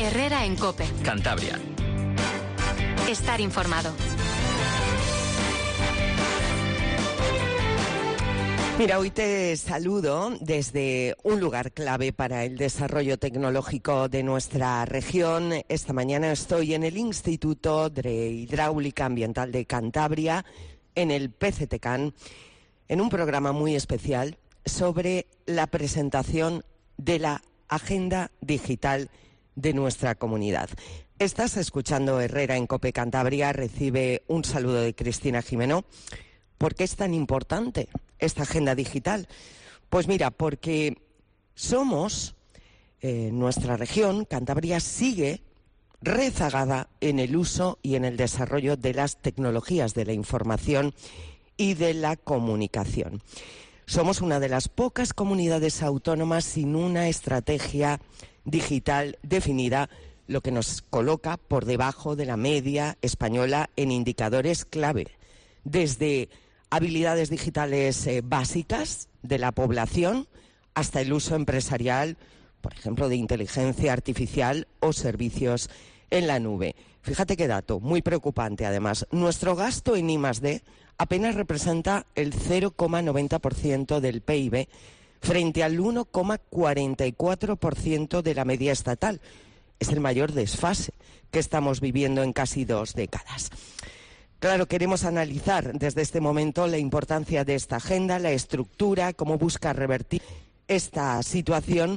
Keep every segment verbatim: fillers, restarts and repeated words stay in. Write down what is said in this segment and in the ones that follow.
Herrera en COPE. Cantabria. Estar informado. Mira, hoy te saludo desde un lugar clave para el desarrollo tecnológico de nuestra región. Esta mañana estoy en el Instituto de Hidráulica Ambiental de Cantabria, en el P C T CAN, en un programa muy especial sobre la presentación de la Agenda Digital de nuestra comunidad. Estás escuchando Herrera en COPE Cantabria. Recibe un saludo de Cristina Jimeno. ¿Por qué es tan importante esta agenda digital? Pues mira, porque somos, eh, nuestra región, Cantabria, sigue rezagada en el uso y en el desarrollo de las tecnologías de la información y de la comunicación. Somos una de las pocas comunidades autónomas sin una estrategia digital definida, lo que nos coloca por debajo de la media española en indicadores clave, desde habilidades digitales eh, básicas de la población hasta el uso empresarial, por ejemplo, de inteligencia artificial o servicios en la nube. Fíjate qué dato, muy preocupante además. Nuestro gasto en I más D apenas representa el cero coma noventa por ciento del P I B frente al uno coma cuarenta y cuatro por ciento de la media estatal. Es el mayor desfase que estamos viviendo en casi dos décadas. Claro, queremos analizar desde este momento la importancia de esta agenda, la estructura, cómo busca revertir esta situación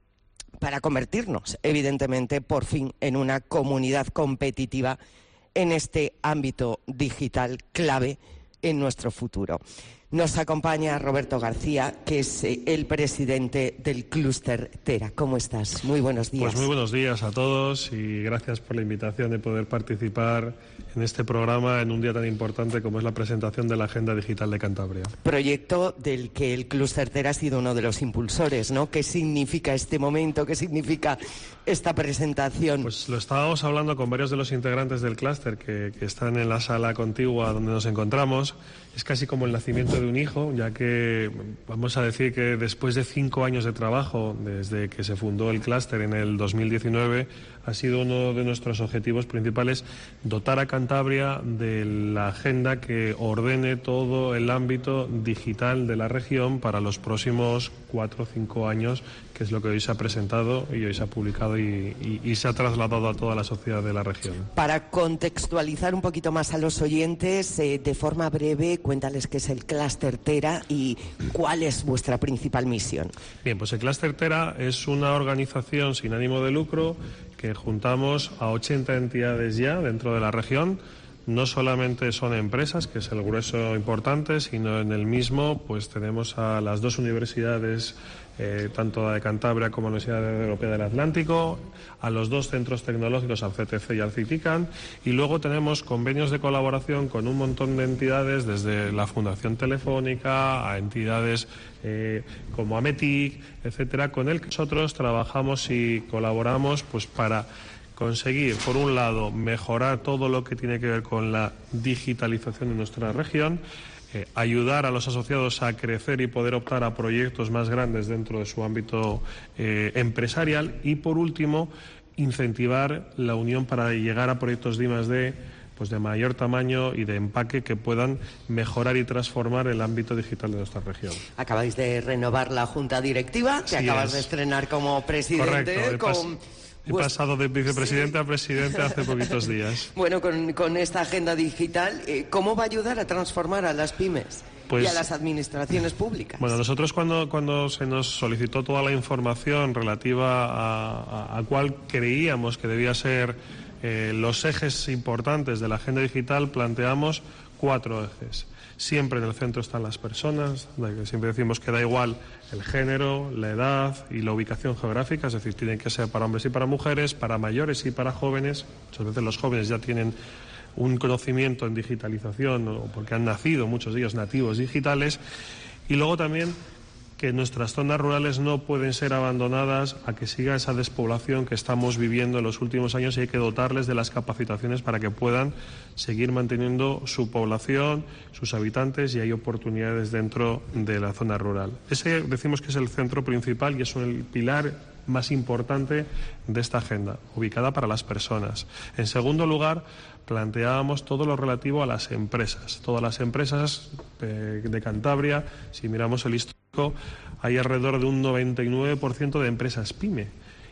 para convertirnos, evidentemente, por fin en una comunidad competitiva en este ámbito digital clave en nuestro futuro. Nos acompaña Roberto García, que es eh, el presidente del Clúster Tera. ¿Cómo estás? Muy buenos días. Pues muy buenos días a todos y gracias por la invitación de poder participar en este programa en un día tan importante como es la presentación de la Agenda Digital de Cantabria. Proyecto del que el Clúster Tera ha sido uno de los impulsores, ¿no? ¿Qué significa este momento? ¿Qué significa esta presentación? Pues lo estábamos hablando con varios de los integrantes del clúster que, que están en la sala contigua donde nos encontramos. Es casi como el nacimiento de un hijo, ya que vamos a decir que después de cinco años de trabajo, desde que se fundó el clúster en el dos mil diecinueve, ha sido uno de nuestros objetivos principales dotar a Cantabria de la agenda que ordene todo el ámbito digital de la región para los próximos cuatro o cinco años, que es lo que hoy se ha presentado y hoy se ha publicado y, y, y se ha trasladado a toda la sociedad de la región. Para contextualizar un poquito más a los oyentes, eh, de forma breve, cuéntales qué es el Clúster Tera y cuál es vuestra principal misión. Bien, pues el Clúster Tera es una organización sin ánimo de lucro que juntamos a ochenta entidades ya dentro de la región. No solamente son empresas, que es el grueso importante, sino en el mismo pues tenemos a las dos universidades, eh, tanto la de Cantabria como la Universidad Europea del Atlántico, a los dos centros tecnológicos, al C T C y al CITICAN, y luego tenemos convenios de colaboración con un montón de entidades, desde la Fundación Telefónica a entidades eh, como Ametic, etcétera, con el que nosotros trabajamos y colaboramos pues para conseguir, por un lado, mejorar todo lo que tiene que ver con la digitalización de nuestra región, eh, ayudar a los asociados a crecer y poder optar a proyectos más grandes dentro de su ámbito eh, empresarial y, por último, incentivar la unión para llegar a proyectos de I más D pues de mayor tamaño y de empaque que puedan mejorar y transformar el ámbito digital de nuestra región. Acabáis de renovar la Junta Directiva, que sí acabas es. de estrenar como presidente. Correcto, con... He pasado de vicepresidente sí. a presidente hace poquitos días. Bueno, con, con esta agenda digital, eh, ¿cómo va a ayudar a transformar a las pymes pues, y a las administraciones públicas? Bueno, nosotros cuando, cuando se nos solicitó toda la información relativa a, a, a cuál creíamos que debía ser eh, los ejes importantes de la agenda digital, planteamos cuatro ejes. Siempre en el centro están las personas, siempre decimos que da igual el género, la edad y la ubicación geográfica, es decir, tienen que ser para hombres y para mujeres, para mayores y para jóvenes. Muchas veces los jóvenes ya tienen un conocimiento en digitalización o porque han nacido, muchos de ellos nativos digitales, y luego también que nuestras zonas rurales no pueden ser abandonadas a que siga esa despoblación que estamos viviendo en los últimos años y hay que dotarles de las capacitaciones para que puedan seguir manteniendo su población, sus habitantes y hay oportunidades dentro de la zona rural. Ese decimos que es el centro principal y es el pilar más importante de esta agenda, ubicada para las personas. En segundo lugar, planteábamos todo lo relativo a las empresas. Todas las empresas de, de Cantabria, si miramos el histórico, hay alrededor de un noventa y nueve por ciento de empresas PYME.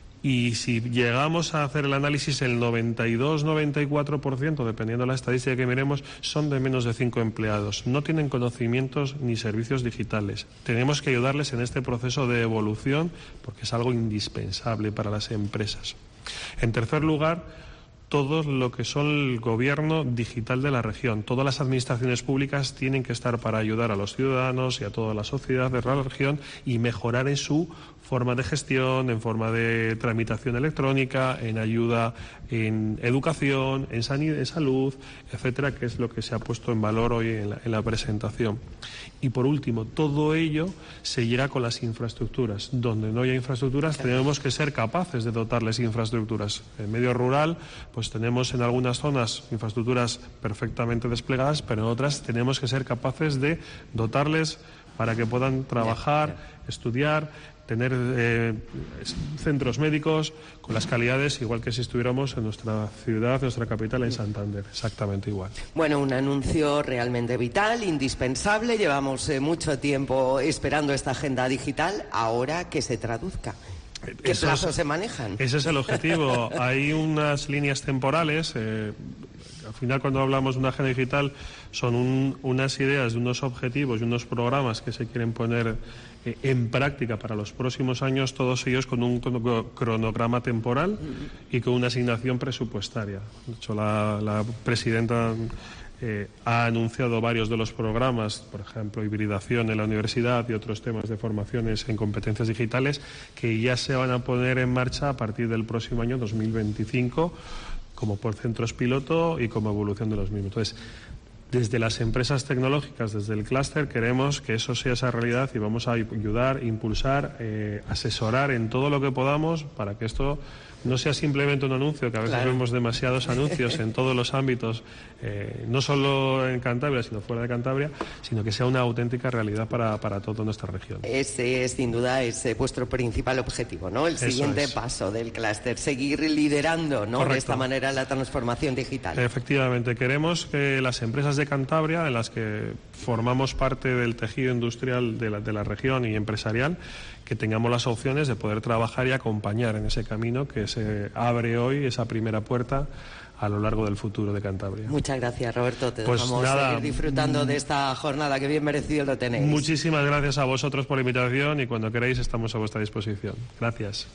Y si llegamos a hacer el análisis, el noventa y dos a noventa y cuatro por ciento, dependiendo de la estadística que miremos, son de menos de cinco empleados. No tienen conocimientos ni servicios digitales. Tenemos que ayudarles en este proceso de evolución porque es algo indispensable para las empresas. En tercer lugar, todo lo que son el gobierno digital de la región. Todas las administraciones públicas tienen que estar para ayudar a los ciudadanos y a toda la sociedad de la región y mejorar en su forma de gestión, en forma de tramitación electrónica, en ayuda en educación, en, sanidad, en salud, etcétera, que es lo que se ha puesto en valor hoy en la, en la presentación. Y por último, todo ello se llega con las infraestructuras. Donde no haya infraestructuras, tenemos que ser capaces de dotarles infraestructuras. En medio rural, pues tenemos en algunas zonas infraestructuras perfectamente desplegadas, pero en otras tenemos que ser capaces de dotarles para que puedan trabajar, estudiar, tener eh, centros médicos con las calidades igual que si estuviéramos en nuestra ciudad, nuestra capital, en Santander, exactamente igual. Bueno, un anuncio realmente vital, indispensable. Llevamos eh, mucho tiempo esperando esta agenda digital, ahora que se traduzca. ¿Qué Eso plazos es, se manejan? Ese es el objetivo. Hay unas líneas temporales. Eh, al final, cuando hablamos de una agenda digital, son un, unas ideas de unos objetivos y unos programas que se quieren poner eh, en práctica para los próximos años, todos ellos con un cronograma temporal y con una asignación presupuestaria. De hecho, la, la presidenta Eh, ha anunciado varios de los programas, por ejemplo, hibridación en la universidad y otros temas de formaciones en competencias digitales, que ya se van a poner en marcha a partir del próximo año dos mil veinticinco, como por centros piloto y como evolución de los mismos. Entonces, desde las empresas tecnológicas, desde el clúster, queremos que eso sea esa realidad y vamos a ayudar, impulsar, eh, asesorar en todo lo que podamos para que esto no sea simplemente un anuncio, que a veces claro. vemos demasiados anuncios en todos los ámbitos, eh, no solo en Cantabria, sino fuera de Cantabria, sino que sea una auténtica realidad para, para toda nuestra región. Ese es, sin duda, es vuestro principal objetivo, ¿no? El siguiente es. paso del clúster, seguir liderando, ¿no? de esta manera la transformación digital. Efectivamente, queremos que las empresas de Cantabria, en las que formamos parte del tejido industrial de la, de la región y empresarial, que tengamos las opciones de poder trabajar y acompañar en ese camino que se abre hoy, esa primera puerta a lo largo del futuro de Cantabria. Muchas gracias, Roberto. Te pues dejamos nada, seguir disfrutando de esta jornada, que bien merecido lo tenéis. Muchísimas gracias a vosotros por la invitación y cuando queráis estamos a vuestra disposición. Gracias.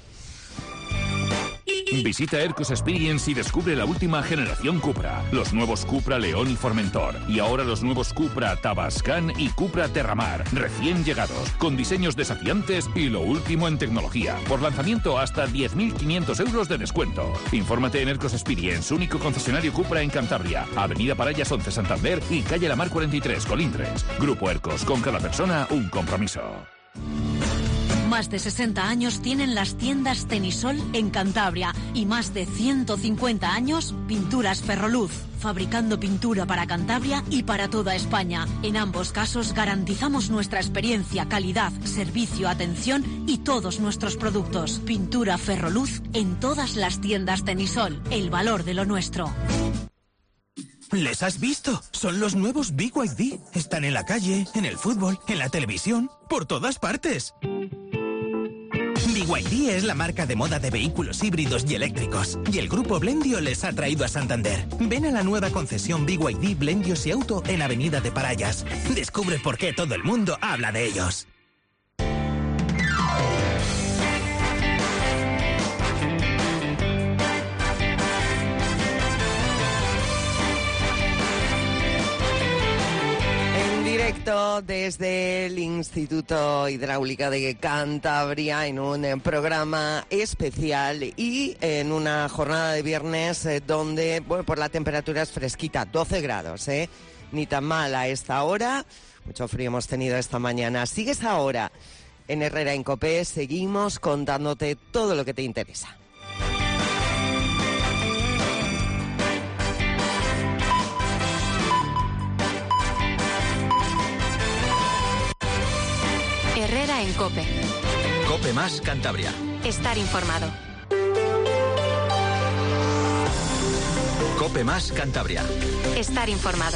Visita Ercos Experience y descubre la última generación Cupra, los nuevos Cupra León y Formentor, y ahora los nuevos Cupra Tabascan y Cupra Terramar, recién llegados, con diseños desafiantes y lo último en tecnología. Por lanzamiento hasta diez mil quinientos euros de descuento. Infórmate en Ercos Experience, único concesionario Cupra en Cantabria, Avenida Parallas once Santander y calle La Mar cuarenta y tres, Colindres. Grupo Ercos, con cada persona un compromiso. Más de sesenta años tienen las tiendas Tenisol en Cantabria y más de ciento cincuenta años Pinturas Ferroluz, fabricando pintura para Cantabria y para toda España. En ambos casos garantizamos nuestra experiencia, calidad, servicio, atención y todos nuestros productos. Pintura Ferroluz en todas las tiendas Tenisol, el valor de lo nuestro. ¿Les has visto? Son los nuevos B Y D. Están en la calle, en el fútbol, en la televisión, por todas partes. B Y D es la marca de moda de vehículos híbridos y eléctricos, y el grupo Blendio les ha traído a Santander. Ven a la nueva concesión B Y D Blendios y Auto en Avenida de Parallas. Descubre por qué todo el mundo habla de ellos. Desde el Instituto Hidráulica de Cantabria, en un programa especial y en una jornada de viernes eh, donde, bueno, por la temperatura es fresquita, doce grados, ¿eh? Ni tan mal a esta hora. Mucho frío hemos tenido esta mañana. Sigues ahora en Herrera en Cope, seguimos contándote todo lo que te interesa. Herrera en Cope. Cope más Cantabria. Estar informado. COPE más Cantabria. Estar informado.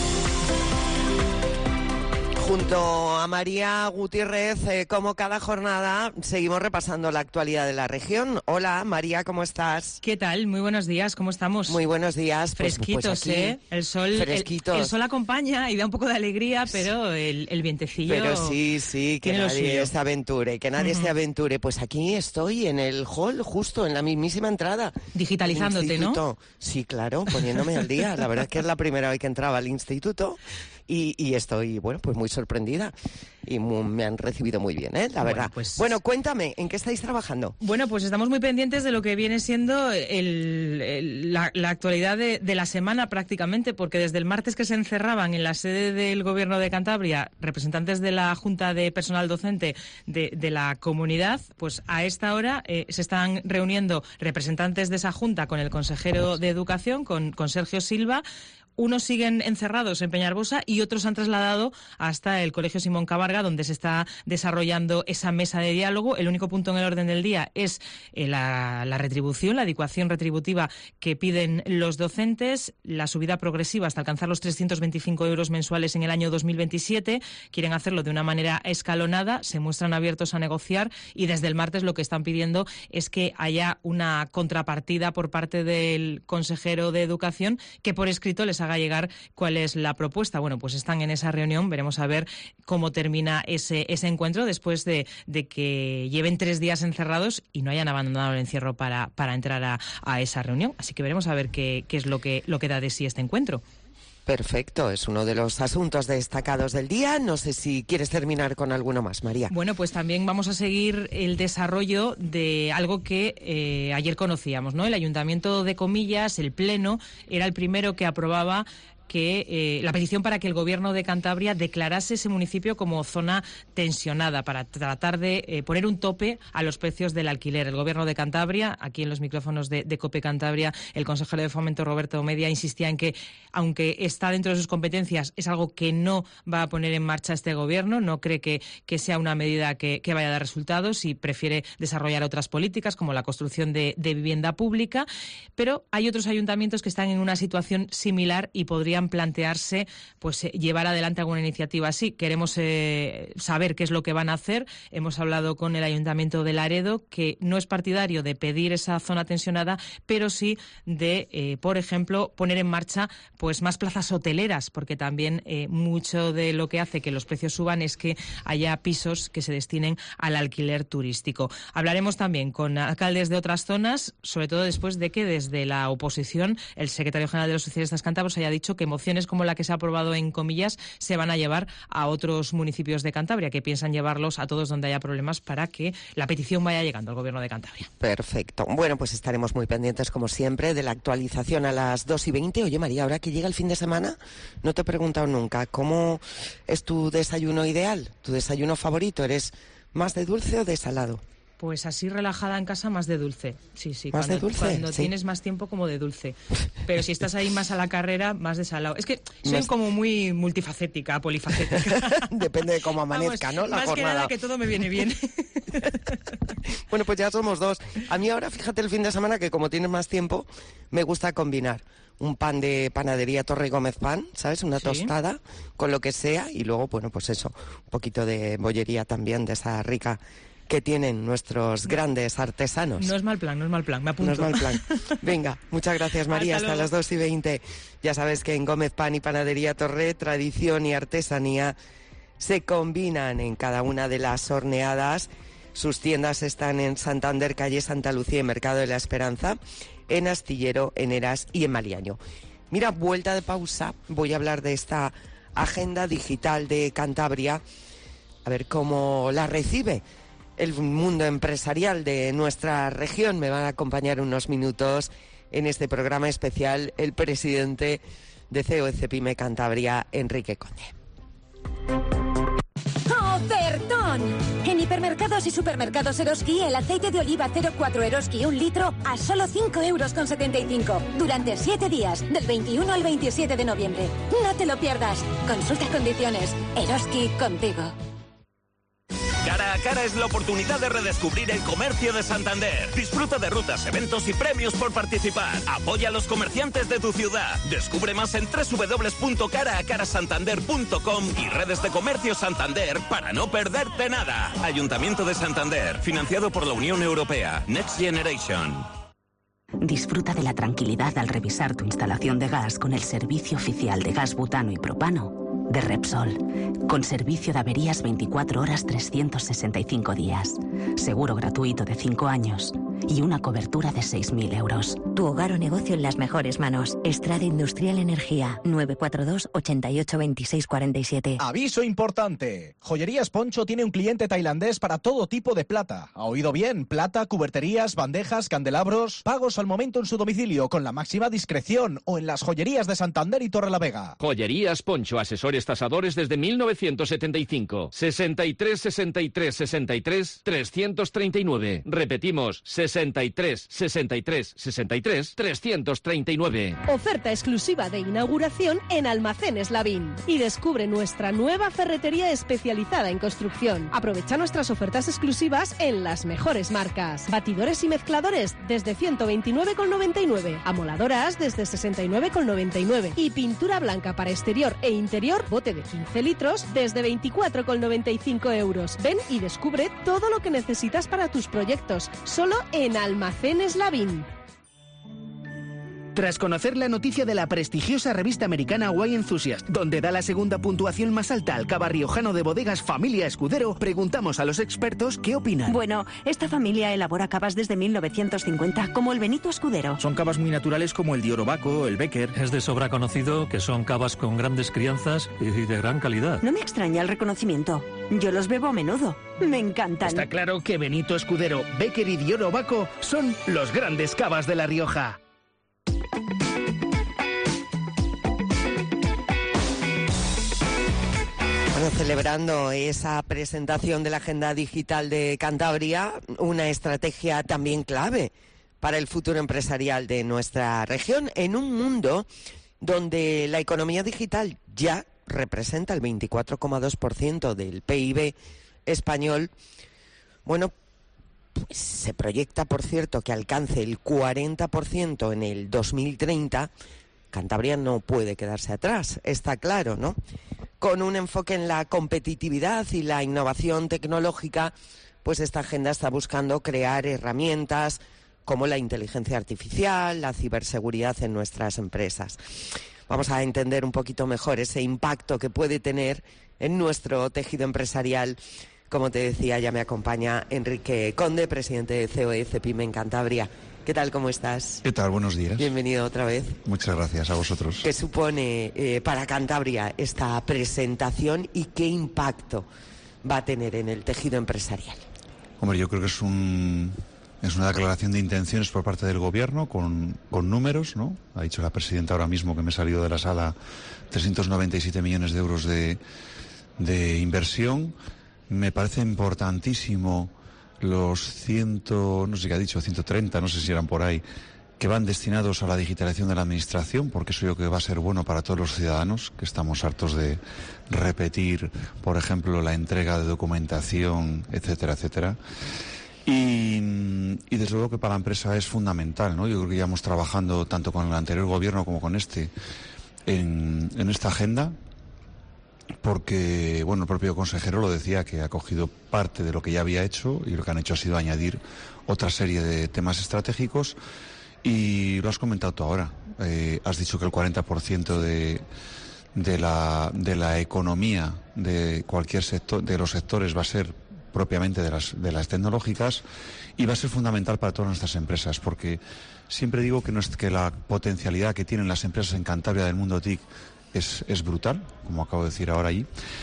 Junto a María Gutiérrez, eh, como cada jornada, seguimos repasando la actualidad de la región. Hola, María, ¿cómo estás? ¿Qué tal? Muy buenos días, ¿cómo estamos? Muy buenos días. Pues, Fresquitos, pues aquí, ¿eh? El sol, fresquitos. El, el sol acompaña y da un poco de alegría, pero el, el vientecillo... Pero sí, sí, que nadie se aventure, que nadie uh-huh. se aventure. Pues aquí estoy, en el hall, justo en la mismísima entrada. Digitalizándote, ¿no? Sí, claro, poniéndome al día. La verdad es que es la primera vez que entraba al instituto. Y, y estoy, bueno, pues muy sorprendida y muy, me han recibido muy bien, ¿eh? La verdad. Bueno, pues... bueno, cuéntame, ¿en qué estáis trabajando? Bueno, pues estamos muy pendientes de lo que viene siendo el, el, la, la actualidad de, de la semana prácticamente, porque desde el martes que se encerraban en la sede del Gobierno de Cantabria representantes de la Junta de Personal Docente de, de la comunidad, pues a esta hora eh, se están reuniendo representantes de esa Junta con el consejero de Educación, con, con Sergio Silva. Unos siguen encerrados en Peñarbosa y otros han trasladado hasta el Colegio Simón Cabarga, donde se está desarrollando esa mesa de diálogo. El único punto en el orden del día es eh, la, la retribución, la adecuación retributiva que piden los docentes, la subida progresiva hasta alcanzar los trescientos veinticinco euros mensuales en el año dos mil veintisiete. Quieren hacerlo de una manera escalonada, se muestran abiertos a negociar y desde el martes lo que están pidiendo es que haya una contrapartida por parte del consejero de Educación que por escrito les haga llegar cuál es la propuesta. Bueno, pues están en esa reunión, veremos a ver cómo termina ese, ese encuentro después de, de que lleven tres días encerrados y no hayan abandonado el encierro para, para entrar a, a esa reunión. Así que veremos a ver qué, qué es lo que, lo que da de sí este encuentro. Perfecto, es uno de los asuntos destacados del día. No sé si quieres terminar con alguno más, María. Bueno, pues también vamos a seguir el desarrollo de algo que eh, ayer conocíamos, ¿no? El Ayuntamiento de Comillas, el Pleno, era el primero que aprobaba que eh, la petición para que el Gobierno de Cantabria declarase ese municipio como zona tensionada para tratar de eh, poner un tope a los precios del alquiler. El Gobierno de Cantabria, aquí en los micrófonos de, de COPE Cantabria, el consejero de Fomento Roberto Media insistía en que, aunque está dentro de sus competencias, es algo que no va a poner en marcha este Gobierno, no cree que, que sea una medida que, que vaya a dar resultados y prefiere desarrollar otras políticas como la construcción de, de vivienda pública, pero hay otros ayuntamientos que están en una situación similar y podrían plantearse pues eh, llevar adelante alguna iniciativa así. Queremos eh, saber qué es lo que van a hacer. Hemos hablado con el Ayuntamiento de Laredo, que no es partidario de pedir esa zona tensionada, pero sí de, eh, por ejemplo, poner en marcha pues más plazas hoteleras, porque también eh, mucho de lo que hace que los precios suban es que haya pisos que se destinen al alquiler turístico. Hablaremos también con alcaldes de otras zonas, sobre todo después de que desde la oposición el secretario general de los socialistas cántabros haya dicho que mociones como la que se ha aprobado en Comillas se van a llevar a otros municipios de Cantabria, que piensan llevarlos a todos donde haya problemas para que la petición vaya llegando al Gobierno de Cantabria. Perfecto. Bueno, pues estaremos muy pendientes, como siempre, de la actualización a las dos y veinte. Oye, María, ahora que llega el fin de semana, no te he preguntado nunca, ¿cómo es tu desayuno ideal? ¿Tu desayuno favorito? ¿Eres más de dulce o de salado? Pues así relajada en casa, más de dulce. Sí, sí. ¿Más cuando, de dulce? Cuando sí. tienes más tiempo, como de dulce. Pero si estás ahí más a la carrera, más de salado. Es que soy más... como muy multifacética, polifacética. Depende de cómo amanezca, Vamos, ¿no? La más jornada. que nada que todo me viene bien. Bueno, pues ya somos dos. A mí ahora, fíjate, el fin de semana, que como tienes más tiempo, me gusta combinar un pan de panadería Torre Gómez Pan, ¿sabes? Una ¿Sí? tostada con lo que sea y luego, bueno, pues eso, un poquito de bollería también, de esa rica que tienen nuestros grandes artesanos. No es mal plan, no es mal plan, me apunto. No es mal plan. Venga, muchas gracias, María. Hasta, Hasta las dos y veinte. Ya sabes que en Gómez Pan y Panadería Torre, tradición y artesanía se combinan en cada una de las horneadas. Sus tiendas están en Santander, calle Santa Lucía y Mercado de la Esperanza, en Astillero, en Eras y en Maliaño. Mira, vuelta de pausa, voy a hablar de esta agenda digital de Cantabria, a ver cómo la recibe el mundo empresarial de nuestra región. Me van a acompañar unos minutos en este programa especial el presidente de C O E Cepime Cantabria, Enrique Conde. ¡Ofertón! En hipermercados y supermercados Eroski, el aceite de oliva cero cuatro Eroski un litro a solo cinco euros con setenta y cinco. Durante siete días, del veintiuno al veintisiete de noviembre. No te lo pierdas. Consulta condiciones. Eroski contigo. Cara a Cara es la oportunidad de redescubrir el comercio de Santander. Disfruta de rutas, eventos y premios por participar. Apoya a los comerciantes de tu ciudad. Descubre más en doble u doble u doble u punto cara a cara santander punto com y redes de comercio Santander para no perderte nada. Ayuntamiento de Santander, financiado por la Unión Europea. Next Generation. Disfruta de la tranquilidad al revisar tu instalación de gas con el servicio oficial de gas butano y propano de Repsol, con servicio de averías veinticuatro horas trescientos sesenta y cinco días, seguro gratuito de cinco años y una cobertura de seis mil euros. Tu hogar o negocio en las mejores manos. Estrada Industrial Energía, nueve cuatro dos, ocho ocho dos seis cuatro siete. Aviso importante. Joyerías Poncho tiene un cliente tailandés para todo tipo de plata. ¿Ha oído bien? Plata, cuberterías, bandejas, candelabros. Pagos al momento en su domicilio con la máxima discreción o en las joyerías de Santander y Torrelavega. Joyerías Poncho, asesores tasadores desde mil novecientos setenta y cinco. sesenta y tres, sesenta y tres, sesenta y tres, trescientos treinta y nueve. Repetimos, sesenta y tres, sesenta y tres, sesenta y tres, trescientos treinta y nueve. Oferta exclusiva de inauguración en Almacenes Lavín. Y descubre nuestra nueva ferretería especializada en construcción. Aprovecha nuestras ofertas exclusivas en las mejores marcas. Batidores y mezcladores desde ciento veintinueve con noventa y nueve. Amoladoras desde sesenta y nueve con noventa y nueve. Y pintura blanca para exterior e interior, bote de quince litros, desde veinticuatro con noventa y cinco euros. Ven y descubre todo lo que necesitas para tus proyectos. Solo en Almacenes Lavín. Tras conocer la noticia de la prestigiosa revista americana Wine Enthusiast, donde da la segunda puntuación más alta al cava riojano de bodegas Familia Escudero, preguntamos a los expertos qué opinan. Bueno, esta familia elabora cavas desde mil novecientos cincuenta, como el Benito Escudero. Son cavas muy naturales como el Diorobaco, el Becker. Es de sobra conocido que son cavas con grandes crianzas y de gran calidad. No me extraña el reconocimiento. Yo los bebo a menudo. Me encantan. Está claro que Benito Escudero, Becker y Diorobaco son los grandes cavas de La Rioja. Bueno, celebrando esa presentación de la Agenda Digital de Cantabria, una estrategia también clave para el futuro empresarial de nuestra región, en un mundo donde la economía digital ya representa el veinticuatro coma dos por ciento del P I B español. Bueno, pues se proyecta, por cierto, que alcance el cuarenta por ciento en el dos mil treinta. Cantabria no puede quedarse atrás, está claro, ¿no? Con un enfoque en la competitividad y la innovación tecnológica, pues esta agenda está buscando crear herramientas como la inteligencia artificial, la ciberseguridad en nuestras empresas. Vamos a entender un poquito mejor ese impacto que puede tener en nuestro tejido empresarial. Como te decía, ya me acompaña Enrique Conde, presidente de C O E Cepime en Cantabria. ¿Qué tal? ¿Cómo estás? ¿Qué tal? Buenos días. Bienvenido otra vez. Muchas gracias a vosotros. ¿Qué supone eh, para Cantabria esta presentación y qué impacto va a tener en el tejido empresarial? Hombre, yo creo que es un es una declaración de intenciones por parte del Gobierno con, con números, ¿no? Ha dicho la presidenta ahora mismo que me he salido de la sala trescientos noventa y siete millones de euros de, de inversión. Me parece importantísimo los ciento, no sé qué ha dicho, ciento treinta, no sé si eran por ahí, que van destinados a la digitalización de la administración, porque eso yo creo que va a ser bueno para todos los ciudadanos, que estamos hartos de repetir, por ejemplo, la entrega de documentación, etcétera, etcétera. Y, y desde luego que para la empresa es fundamental, ¿no? Yo creo que llevamos trabajando tanto con el anterior gobierno como con este en, en esta agenda, porque, bueno, el propio consejero lo decía, que ha cogido parte de lo que ya había hecho y lo que han hecho ha sido añadir otra serie de temas estratégicos y lo has comentado tú ahora. Eh, has dicho que el cuarenta por ciento de, de, la, de la economía de cualquier sector, de los sectores, va a ser propiamente de las, de las tecnológicas y va a ser fundamental para todas nuestras empresas, porque siempre digo que, no es, que la potencialidad que tienen las empresas en Cantabria del mundo T I C Es, es brutal, como acabo de decir ahora allí,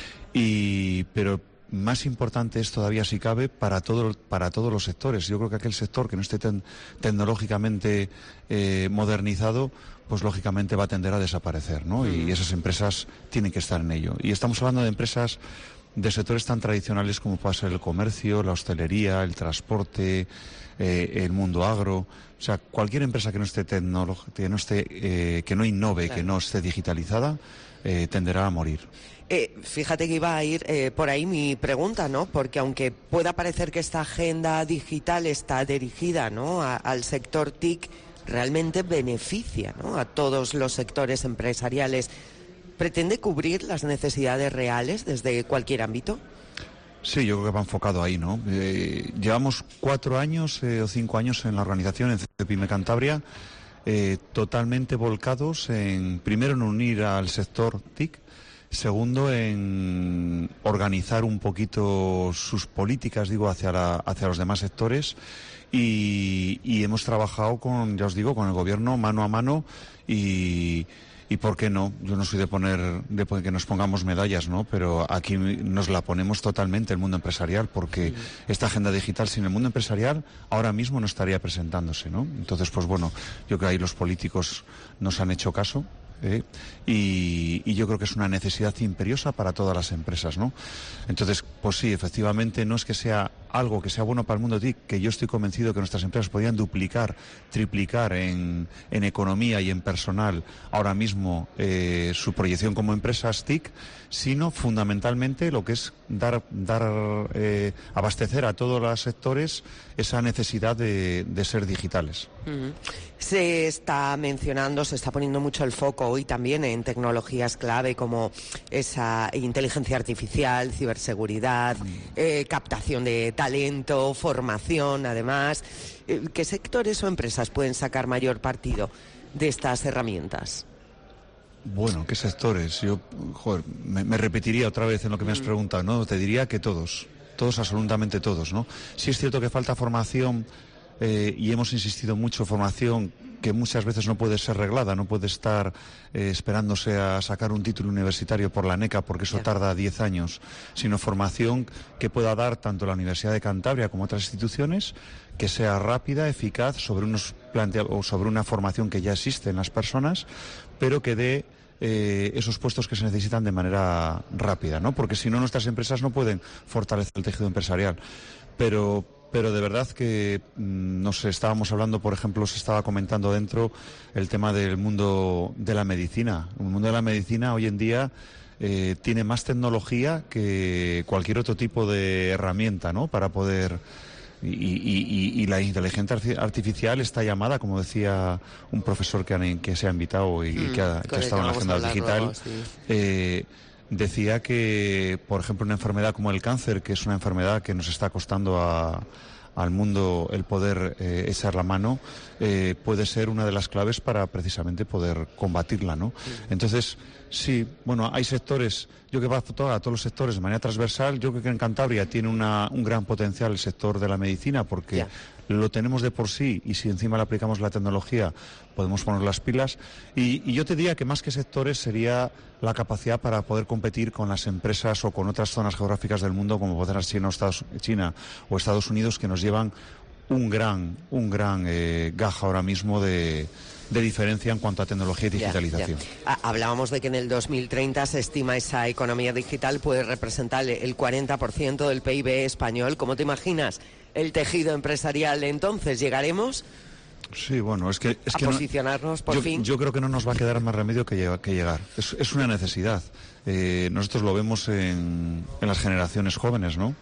y, pero más importante es todavía, si cabe, para, todo, para todos los sectores. Yo creo que aquel sector que no esté ten, tecnológicamente eh, modernizado, pues lógicamente va a tender a desaparecer, ¿no? Mm. Y esas empresas tienen que estar en ello. Y estamos hablando de empresas de sectores tan tradicionales como puede ser el comercio, la hostelería, el transporte, eh, el mundo agro. O sea, cualquier empresa que no esté tecnolo- que no esté, eh, que no innove, claro, que no esté digitalizada, eh, tenderá a morir. Eh, fíjate que iba a ir eh, por ahí mi pregunta, ¿no? Porque aunque pueda parecer que esta agenda digital está dirigida, ¿no?, a, al sector T I C, realmente beneficia, ¿no?, a todos los sectores empresariales. ¿Pretende cubrir las necesidades reales desde cualquier ámbito? Sí, yo creo que va enfocado ahí, ¿no? Eh, llevamos cuatro años eh, o cinco años en la organización, en Cepime Cantabria, eh, totalmente volcados en, primero, en unir al sector T I C, segundo, en organizar un poquito sus políticas, digo, hacia, la, hacia los demás sectores, y, y hemos trabajado con, ya os digo, con el gobierno mano a mano y... Y por qué no, yo no soy de poner, de que nos pongamos medallas, ¿no? Pero aquí nos la ponemos totalmente el mundo empresarial, porque sí, esta agenda digital sin el mundo empresarial ahora mismo no estaría presentándose, ¿no? Entonces, pues bueno, yo creo que ahí los políticos nos han hecho caso. ¿eh? Y, y yo creo que es una necesidad imperiosa para todas las empresas, ¿no? Entonces, pues sí, efectivamente, no es que sea algo que sea bueno para el mundo T I C, que yo estoy convencido que nuestras empresas podrían duplicar, triplicar en, en economía y en personal ahora mismo eh, su proyección como empresas T I C, sino fundamentalmente lo que es dar, dar eh, abastecer a todos los sectores esa necesidad de, de ser digitales. Uh-huh. Se está mencionando, se está poniendo mucho el foco hoy también en tecnologías clave como esa inteligencia artificial, ciberseguridad, mm. eh, captación de talento, formación, además. Eh, ¿Qué sectores o empresas pueden sacar mayor partido de estas herramientas? Bueno, ¿qué sectores? Yo, joder, me, me repetiría otra vez en lo que me has preguntado, ¿no? Te diría que todos, todos, absolutamente todos, ¿no? Sí es cierto que falta formación, eh, y hemos insistido mucho, formación que muchas veces no puede ser reglada, no puede estar eh, esperándose a sacar un título universitario por la NECA, porque eso tarda diez años, sino formación que pueda dar tanto la Universidad de Cantabria como otras instituciones, que sea rápida, eficaz, sobre unos plantea- o sobre una formación que ya existe en las personas, pero que dé eh, esos puestos que se necesitan de manera rápida, ¿no? Porque si no, nuestras empresas no pueden fortalecer el tejido empresarial. Pero pero de verdad que, no sé, estábamos hablando, por ejemplo, se estaba comentando dentro el tema del mundo de la medicina. El mundo de la medicina hoy en día eh, tiene más tecnología que cualquier otro tipo de herramienta, ¿no?, para poder... Y, y, y, y la inteligencia artificial está llamada, como decía un profesor que, han, que se ha invitado y mm, que ha, que ha estado en la agenda digital, luego, sí. eh, decía que, por ejemplo, una enfermedad como el cáncer, que es una enfermedad que nos está costando a, al mundo el poder eh, echar la mano, eh, puede ser una de las claves para precisamente poder combatirla, ¿no? Sí. Entonces, sí, bueno, hay sectores, yo creo que va a todos los sectores de manera transversal. Yo creo que en Cantabria tiene una, un gran potencial el sector de la medicina, porque yeah. lo tenemos de por sí, y si encima le aplicamos la tecnología podemos poner las pilas, y, y yo te diría que más que sectores sería la capacidad para poder competir con las empresas o con otras zonas geográficas del mundo, como pueden ser China o Estados, China o Estados Unidos, que nos llevan un gran, un gran eh, gaja ahora mismo de... de diferencia en cuanto a tecnología y digitalización. Ya, ya. Hablábamos de que en el dos mil treinta se estima esa economía digital puede representar el cuarenta por ciento del P I B español. ¿Cómo te imaginas el tejido empresarial entonces? ¿Llegaremos? Sí, bueno, es que... Es a que posicionarnos no, por yo, fin. Yo creo que no nos va a quedar más remedio que, llega, que llegar. Es, es una necesidad. Eh, nosotros lo vemos en, en las generaciones jóvenes, ¿no?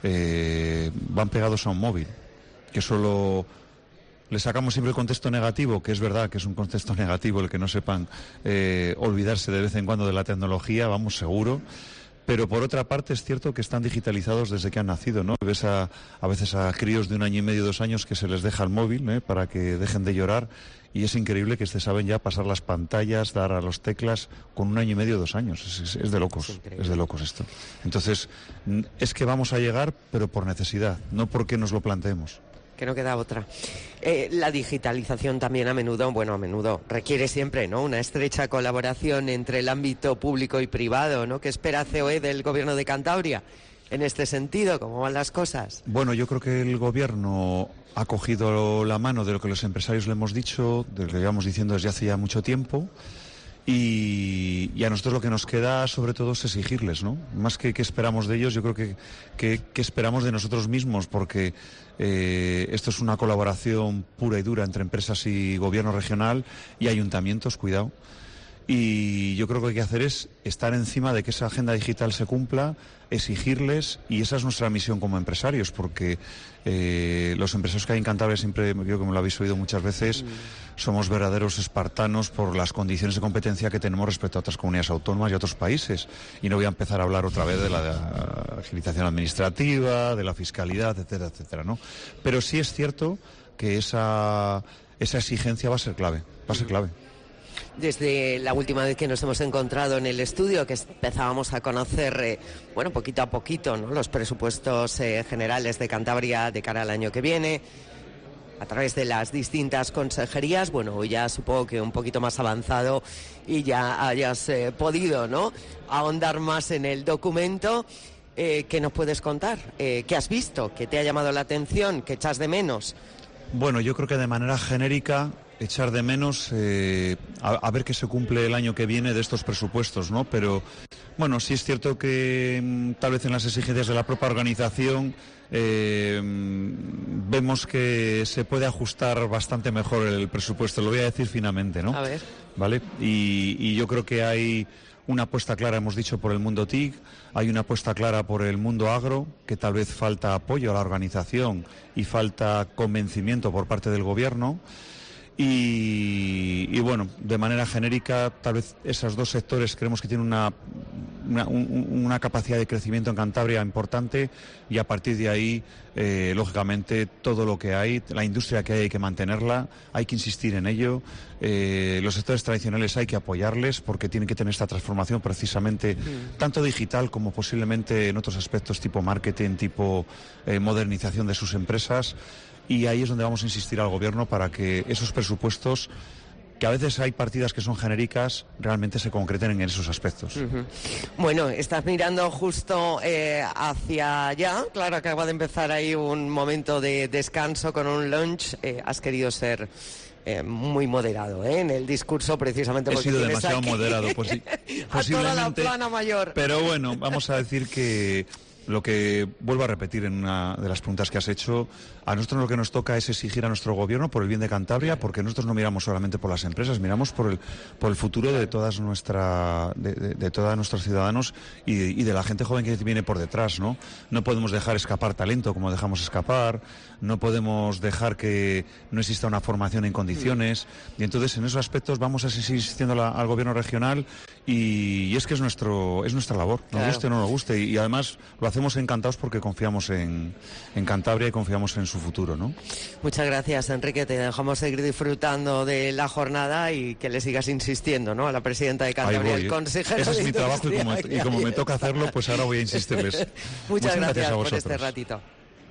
Eh, van pegados a un móvil, que solo... Le sacamos siempre el contexto negativo, que es verdad que es un contexto negativo el que no sepan eh, olvidarse de vez en cuando de la tecnología, vamos, seguro. Pero por otra parte es cierto que están digitalizados desde que han nacido, ¿no? Ves a, a veces a críos de un año y medio, dos años, que se les deja el móvil, ¿eh?, para que dejen de llorar, y es increíble que se saben ya pasar las pantallas, dar a los teclas con un año y medio, dos años. Es, es, es de locos, es, es de locos esto. Entonces, es que vamos a llegar, pero por necesidad, no porque nos lo planteemos. Que no queda otra. Eh, la digitalización también a menudo, bueno, a menudo requiere siempre, ¿no?, una estrecha colaboración entre el ámbito público y privado, ¿no? ¿Qué espera C O E del Gobierno de Cantabria en este sentido? ¿Cómo van las cosas? Bueno, yo creo que el Gobierno ha cogido la mano de lo que los empresarios le hemos dicho, de lo que llevamos diciendo desde hace ya mucho tiempo, Y, y a nosotros lo que nos queda sobre todo es exigirles, ¿no? Más que qué esperamos de ellos, yo creo que, que, que esperamos de nosotros mismos, porque eh, esto es una colaboración pura y dura entre empresas y gobierno regional y ayuntamientos, cuidado. Y yo creo que lo que hay que hacer es estar encima de que esa agenda digital se cumpla, exigirles, y esa es nuestra misión como empresarios, porque eh, los empresarios que hay en Cantabria, siempre, creo que me lo habéis oído muchas veces, mm. somos verdaderos espartanos por las condiciones de competencia que tenemos respecto a otras comunidades autónomas y a otros países. Y no voy a empezar a hablar otra vez de la, de la agilización administrativa, de la fiscalidad, etcétera, etcétera, ¿no? Pero sí es cierto que esa, esa exigencia va a ser clave, va a ser clave. Desde la última vez que nos hemos encontrado en el estudio, que empezábamos a conocer, eh, bueno, poquito a poquito, ¿no?, los presupuestos eh, generales de Cantabria de cara al año que viene, a través de las distintas consejerías, bueno, ya supongo que un poquito más avanzado y ya hayas eh, podido, ¿no?, ahondar más en el documento. Eh, ¿Qué nos puedes contar? Eh, ¿Qué has visto? ¿Qué te ha llamado la atención? ¿Qué echas de menos? Bueno, yo creo que de manera genérica echar de menos eh, a, a ver qué se cumple el año que viene de estos presupuestos, ¿no? Pero bueno, sí es cierto que mm, tal vez en las exigencias de la propia organización eh, vemos que se puede ajustar bastante mejor el presupuesto, lo voy a decir finamente, ¿no? A ver. ¿Vale? Y, y yo creo que hay una apuesta clara, hemos dicho, por el mundo T I C, hay una apuesta clara por el mundo agro, que tal vez falta apoyo a la organización y falta convencimiento por parte del gobierno. Y, y bueno, de manera genérica, tal vez esos dos sectores creemos que tienen una, una, un, una capacidad de crecimiento en Cantabria importante, y a partir de ahí, eh, lógicamente, todo lo que hay, la industria que hay, hay que mantenerla, hay que insistir en ello. Eh, los sectores tradicionales hay que apoyarles porque tienen que tener esta transformación precisamente, mm. tanto digital como posiblemente en otros aspectos tipo marketing, tipo eh, modernización de sus empresas. Y ahí es donde vamos a insistir al gobierno para que esos presupuestos, que a veces hay partidas que son genéricas, realmente se concreten en esos aspectos. Uh-huh. Bueno, estás mirando justo eh, hacia allá. Claro, acaba de empezar ahí un momento de descanso con un lunch. Eh, has querido ser eh, muy moderado ¿eh? en el discurso, precisamente porque he sido demasiado aquí moderado, posi- a toda la plana mayor. Pero bueno, vamos a decir que lo que vuelvo a repetir en una de las preguntas que has hecho, a nosotros lo que nos toca es exigir a nuestro gobierno por el bien de Cantabria, porque nosotros no miramos solamente por las empresas, miramos por el por el futuro de todas nuestra de, de, de todos nuestros ciudadanos y de, y de la gente joven que viene por detrás, ¿no? No podemos dejar escapar talento como dejamos escapar, no podemos dejar que no exista una formación en condiciones, y entonces en esos aspectos vamos a seguir insistiendo la, al gobierno regional, y, y es que es nuestro es nuestra labor, nos claro. guste o no nos guste, y, y además lo hacemos encantados porque confiamos en, en Cantabria y confiamos en su futuro, ¿no? Muchas gracias, Enrique. Te dejamos seguir disfrutando de la jornada y que le sigas insistiendo, ¿no?, a la presidenta de Cantabria, el consejero. Ese es de mi trabajo, y como, y como me toca hacerlo, pues ahora voy a insistirles. Muchas, Muchas gracias, gracias a por vosotros. este ratito.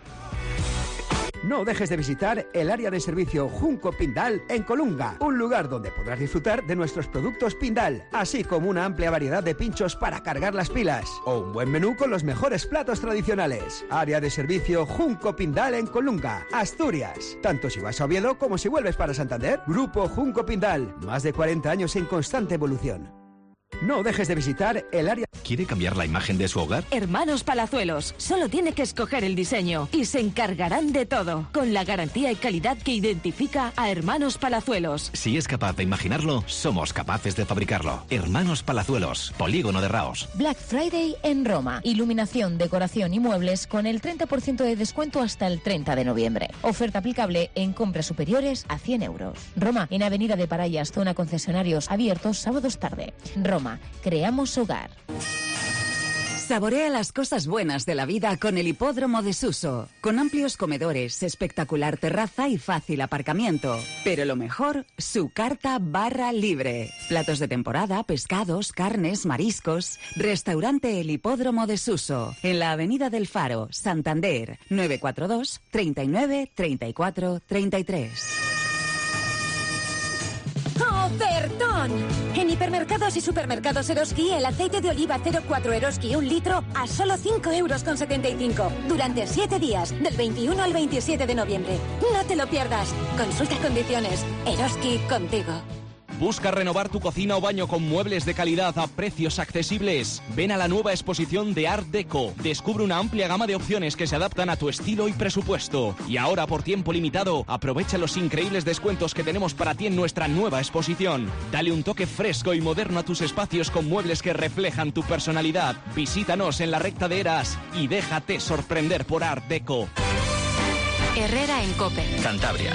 No dejes de visitar el área de servicio Junco Pindal en Colunga, un lugar donde podrás disfrutar de nuestros productos Pindal, así como una amplia variedad de pinchos para cargar las pilas, o un buen menú con los mejores platos tradicionales. Área de servicio Junco Pindal en Colunga, Asturias. Tanto si vas a Oviedo como si vuelves para Santander. Grupo Junco Pindal, más de cuarenta años en constante evolución. No dejes de visitar el área... ¿Quiere cambiar la imagen de su hogar? Hermanos Palazuelos, solo tiene que escoger el diseño y se encargarán de todo, con la garantía y calidad que identifica a Hermanos Palazuelos. Si es capaz de imaginarlo, somos capaces de fabricarlo. Hermanos Palazuelos, Polígono de Raos. Black Friday en Roma. Iluminación, decoración y muebles con el treinta por ciento de descuento hasta el treinta de noviembre. Oferta aplicable en compras superiores a cien euros. Roma, en Avenida de Parayas, zona concesionarios abiertos sábados tarde. Roma, creamos hogar. Saborea las cosas buenas de la vida con el Hipódromo de Suso, con amplios comedores, espectacular terraza y fácil aparcamiento. Pero lo mejor, su carta barra libre. Platos de temporada, pescados, carnes, mariscos. Restaurante El Hipódromo de Suso, en la Avenida del Faro, Santander, nueve cuatro dos, treinta y nueve, treinta y cuatro, treinta y tres. ¡Ofertón! En hipermercados y supermercados Eroski, el aceite de oliva cero cuatro Eroski un litro a solo cinco euros con setenta y cinco. Durante siete días, del veintiuno al veintisiete de noviembre. No te lo pierdas. Consulta condiciones. Eroski contigo. ¿Busca renovar tu cocina o baño con muebles de calidad a precios accesibles? Ven a la nueva exposición de Art Deco. Descubre una amplia gama de opciones que se adaptan a tu estilo y presupuesto. Y ahora, por tiempo limitado, aprovecha los increíbles descuentos que tenemos para ti en nuestra nueva exposición. Dale un toque fresco y moderno a tus espacios con muebles que reflejan tu personalidad. Visítanos en la recta de Eras y déjate sorprender por Art Deco. Herrera en COPE. Cantabria.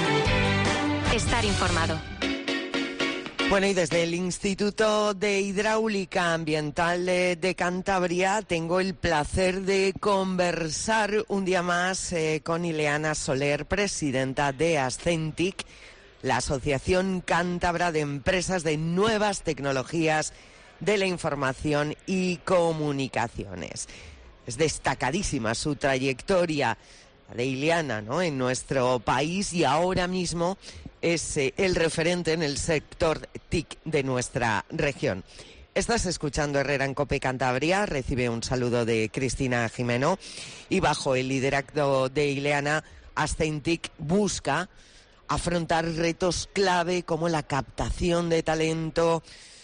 Estar informado. Bueno, y desde el Instituto de Hidráulica Ambiental de, de Cantabria tengo el placer de conversar un día más eh, con Ileana Soler, presidenta de Ascentic, la Asociación Cántabra de Empresas de Nuevas Tecnologías de la Información y Comunicaciones. Es destacadísima su trayectoria de Ileana, ¿no?, en nuestro país, y ahora mismo es eh, el referente en el sector T I C de nuestra región. Estás escuchando Herrera en COPE Cantabria, recibe un saludo de Cristina Jimeno, y bajo el liderazgo de Ileana, Ascentic busca afrontar retos clave como la captación de talento,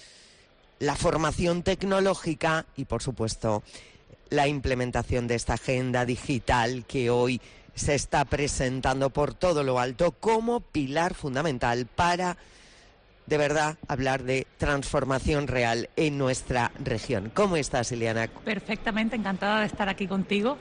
la formación tecnológica y, por supuesto, la implementación de esta agenda digital que hoy se está presentando por todo lo alto como pilar fundamental para, de verdad, hablar de transformación real en nuestra región. ¿Cómo estás, Ileana? Perfectamente, encantada de estar aquí contigo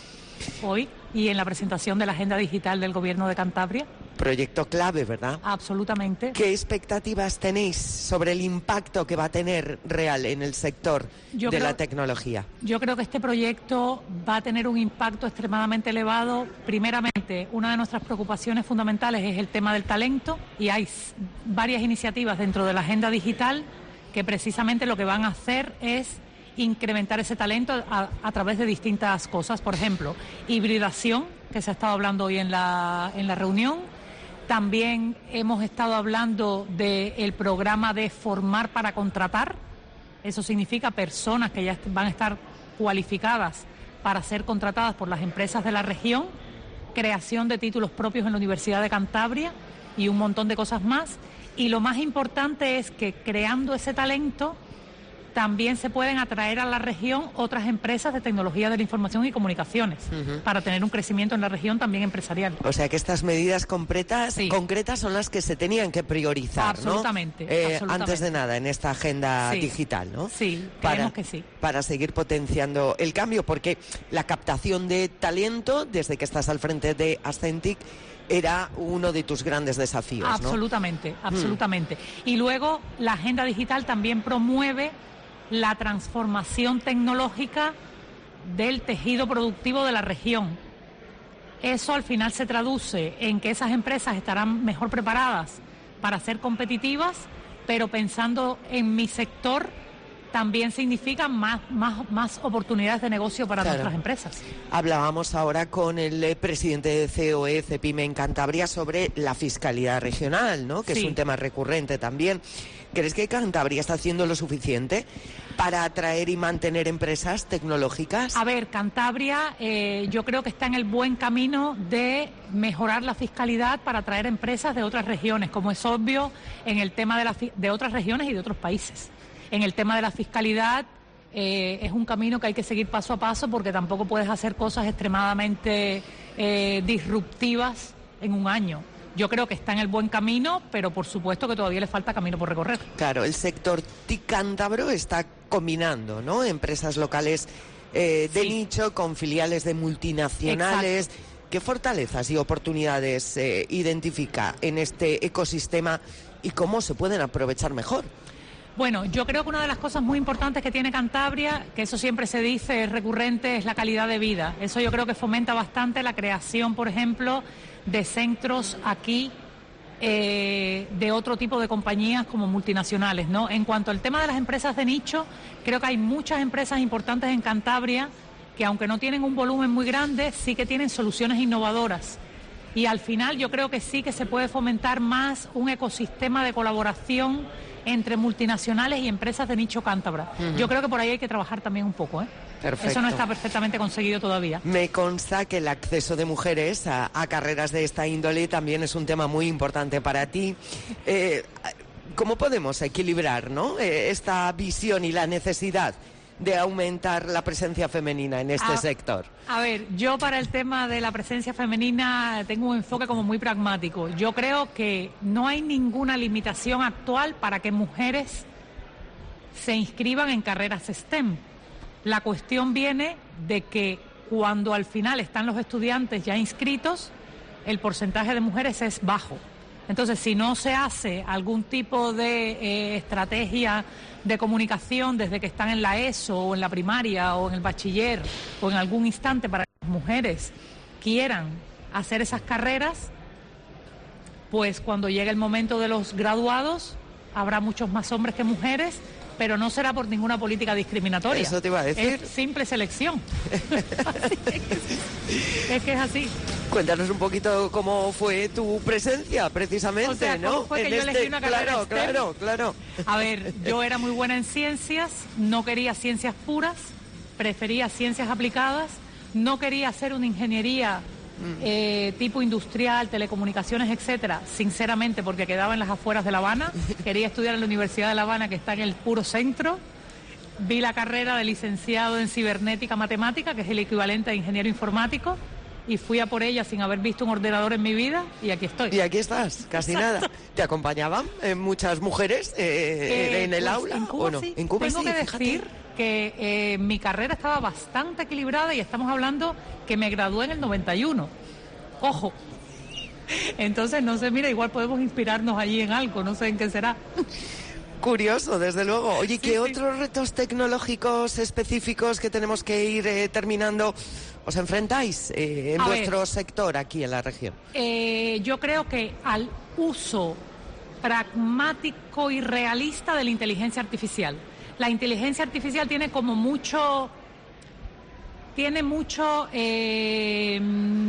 hoy y en la presentación de la agenda digital del Gobierno de Cantabria. Proyecto clave, ¿verdad? Absolutamente. ¿Qué expectativas tenéis sobre el impacto que va a tener real en el sector yo de creo, la tecnología? Yo creo que este proyecto va a tener un impacto extremadamente elevado. Primeramente, una de nuestras preocupaciones fundamentales es el tema del talento, y hay varias iniciativas dentro de la agenda digital que precisamente lo que van a hacer es incrementar ese talento a, a través de distintas cosas. Por ejemplo, hibridación, que se ha estado hablando hoy en la, en la reunión. También hemos estado hablando del programa de formar para contratar. Eso significa personas que ya van a estar cualificadas para ser contratadas por las empresas de la región, creación de títulos propios en la Universidad de Cantabria y un montón de cosas más. Y lo más importante es que creando ese talento también se pueden atraer a la región otras empresas de tecnología de la información y comunicaciones, uh-huh, para tener un crecimiento en la región también empresarial. O sea que estas medidas concretas, sí. concretas son las que se tenían que priorizar, absolutamente, ¿no? Eh, absolutamente. Antes de nada, en esta agenda sí. digital, ¿no? Sí, para, creemos que sí. Para seguir potenciando el cambio, porque la captación de talento, desde que estás al frente de Ascentic, era uno de tus grandes desafíos, absolutamente, ¿no? Absolutamente. Mm. Y luego la agenda digital también promueve la transformación tecnológica del tejido productivo de la región. Eso al final se traduce en que esas empresas estarán mejor preparadas para ser competitivas, pero pensando en mi sector también significa más, más, más oportunidades de negocio para claro. nuestras empresas. Hablábamos ahora con el presidente de C O E, CEPIME en Cantabria, sobre la fiscalidad regional, ¿no?, que sí. es un tema recurrente también. ¿Crees que Cantabria está haciendo lo suficiente para atraer y mantener empresas tecnológicas? A ver, Cantabria eh, yo creo que está en el buen camino de mejorar la fiscalidad para atraer empresas de otras regiones, como es obvio en el tema de, la, de otras regiones y de otros países. En el tema de la fiscalidad eh, es un camino que hay que seguir paso a paso, porque tampoco puedes hacer cosas extremadamente eh, disruptivas en un año. Yo creo que está en el buen camino, pero por supuesto que todavía le falta camino por recorrer. Claro, el sector T I C cántabro está combinando, ¿no?, empresas locales eh, de sí. nicho con filiales de multinacionales. Exacto. ¿Qué fortalezas y oportunidades eh, identifica en este ecosistema y cómo se pueden aprovechar mejor? Bueno, yo creo que una de las cosas muy importantes que tiene Cantabria, que eso siempre se dice, es recurrente, es la calidad de vida. Eso yo creo que fomenta bastante la creación, por ejemplo, de centros aquí eh, de otro tipo de compañías como multinacionales, ¿no? En cuanto al tema de las empresas de nicho, creo que hay muchas empresas importantes en Cantabria que, aunque no tienen un volumen muy grande, sí que tienen soluciones innovadoras. Y al final yo creo que sí que se puede fomentar más un ecosistema de colaboración entre multinacionales y empresas de nicho cántabra. Uh-huh. Yo creo que por ahí hay que trabajar también un poco, ¿eh? Perfecto. Eso no está perfectamente conseguido todavía. Me consta que el acceso de mujeres a, a carreras de esta índole también es un tema muy importante para ti. Eh, ¿cómo podemos equilibrar, ¿no?, eh, esta visión y la necesidad de aumentar la presencia femenina en este a, sector? A ver, yo para el tema de la presencia femenina tengo un enfoque como muy pragmático. Yo creo que no hay ninguna limitación actual para que mujeres se inscriban en carreras STEM. La cuestión viene de que cuando al final están los estudiantes ya inscritos, el porcentaje de mujeres es bajo. Entonces, si no se hace algún tipo de eh, estrategia de comunicación desde que están en la ESO o en la primaria o en el bachiller o en algún instante para que las mujeres quieran hacer esas carreras, pues cuando llegue el momento de los graduados habrá muchos más hombres que mujeres, pero no será por ninguna política discriminatoria. Eso te iba a decir. Es simple selección. Es que es así. Cuéntanos un poquito cómo fue tu presencia, precisamente, o sea, ¿no? Fue que en yo este... elegí una carrera Claro, STEM. claro, claro. A ver, yo era muy buena en ciencias, no quería ciencias puras, prefería ciencias aplicadas, no quería hacer una ingeniería mm. eh, tipo industrial, telecomunicaciones, etcétera, sinceramente, porque quedaba en las afueras de La Habana. Quería estudiar en la Universidad de La Habana, que está en el puro centro. Vi la carrera de licenciado en cibernética matemática, que es el equivalente a ingeniero informático, y fui a por ella sin haber visto un ordenador en mi vida, y aquí estoy. Y aquí estás, casi Exacto. nada. ¿Te acompañaban eh, muchas mujeres eh, eh, en el pues, aula? En Cuba, ¿o no? sí. En Cuba Tengo sí, que fíjate. decir que eh, mi carrera estaba bastante equilibrada, y estamos hablando que me gradué en el noventa y uno. Ojo. Entonces, no sé, mira, igual podemos inspirarnos allí en algo, no sé en qué será. Curioso, desde luego. Oye, sí, ¿qué sí. otros retos tecnológicos específicos que tenemos que ir eh, terminando os enfrentáis eh, en A vuestro ver, sector aquí en la región? Eh, yo creo que al uso pragmático y realista de la inteligencia artificial. La inteligencia artificial tiene como mucho... Tiene mucho... Eh,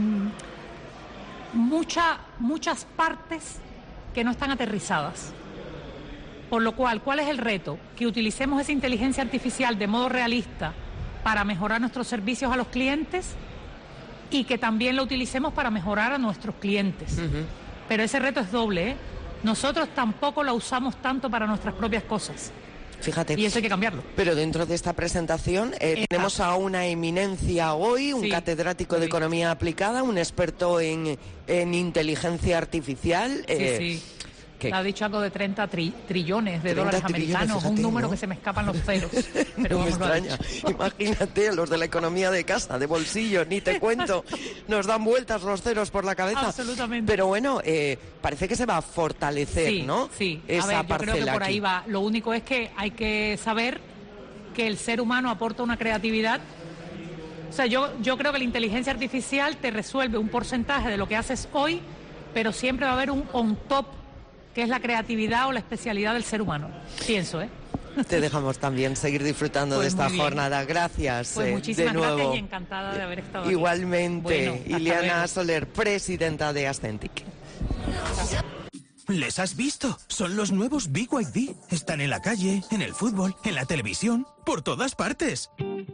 mucha, muchas partes que no están aterrizadas. Por lo cual, ¿cuál es el reto? Que utilicemos esa inteligencia artificial de modo realista para mejorar nuestros servicios a los clientes y que también lo utilicemos para mejorar a nuestros clientes. Uh-huh. Pero ese reto es doble, ¿eh? Nosotros tampoco la usamos tanto para nuestras propias cosas. Fíjate. Y eso hay que cambiarlo. Pero dentro de esta presentación eh, tenemos a una eminencia hoy, un sí, catedrático sí. de Economía Aplicada, un experto en, en inteligencia artificial. Eh, sí, sí. ¿Qué? Ha dicho algo de treinta tri- trillones de dólares trillones, americanos, fíjate, un número, ¿no?, que se me escapan los ceros. Pero no me extraña. Imagínate, los de la economía de casa, de bolsillo, ni te cuento. Nos dan vueltas los ceros por la cabeza. Absolutamente. Pero bueno, eh, parece que se va a fortalecer, sí, ¿no? Sí, esa a ver, yo creo que por aquí. ahí va. Lo único es que hay que saber que el ser humano aporta una creatividad. O sea, yo, yo creo que la inteligencia artificial te resuelve un porcentaje de lo que haces hoy, pero siempre va a haber un on top, que es la creatividad o la especialidad del ser humano. Pienso, ¿eh? Te dejamos también seguir disfrutando pues de esta jornada. Gracias. Pues eh, muchísimas de nuevo. gracias y encantada de haber estado Igualmente, aquí. Bueno, Ileana Soler, presidenta de Ascentic. ¿Les has visto? Son los nuevos B Y D. Están en la calle, en el fútbol, en la televisión, por todas partes.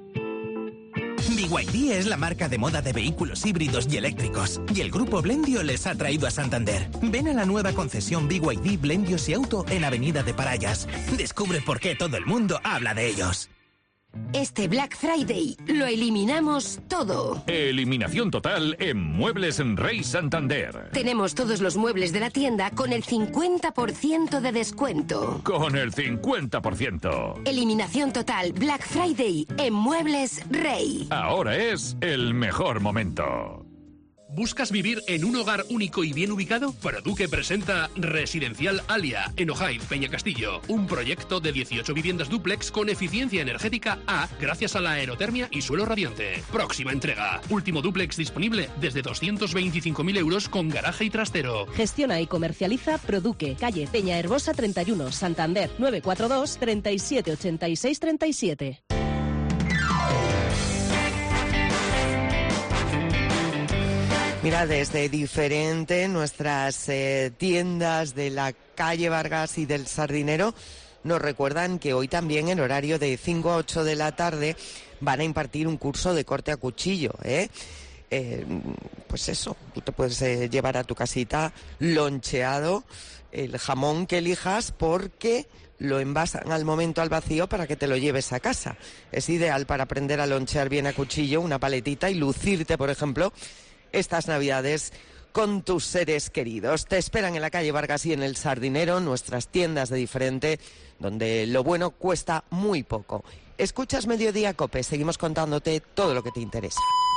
B Y D es la marca de moda de vehículos híbridos y eléctricos, y el grupo Blendio les ha traído a Santander. Ven a la nueva concesión B Y D Blendios y Auto en Avenida de Parayas. Descubre por qué todo el mundo habla de ellos. Este Black Friday lo eliminamos todo. Eliminación total en Muebles en Rey Santander. Tenemos todos los muebles de la tienda con el cincuenta por ciento de descuento. Con el cincuenta por ciento. Eliminación total Black Friday en Muebles Rey. Ahora es el mejor momento. ¿Buscas vivir en un hogar único y bien ubicado? Produque presenta Residencial Alia, en Ojaiz, Peñacastillo. Un proyecto de dieciocho viviendas dúplex con eficiencia energética A gracias a la aerotermia y suelo radiante. Próxima entrega. Último dúplex disponible desde doscientos veinticinco mil euros con garaje y trastero. Gestiona y comercializa Produque, calle Peña Herbosa treinta y uno, Santander, nueve cuatro dos, treinta y siete ochenta y seis treinta y siete. Mira, desde diferente nuestras eh, tiendas de la calle Vargas y del Sardinero nos recuerdan que hoy también en horario de cinco a ocho de la tarde van a impartir un curso de corte a cuchillo, ¿eh? eh, pues eso, tú te puedes eh, llevar a tu casita loncheado el jamón que elijas porque lo envasan al momento al vacío para que te lo lleves a casa. Es ideal para aprender a lonchear bien a cuchillo una paletita y lucirte, por ejemplo, estas navidades con tus seres queridos. Te esperan en la calle Vargas y en el Sardinero, nuestras tiendas de diferente, donde lo bueno cuesta muy poco. Escuchas Mediodía Cope, seguimos contándote todo lo que te interesa.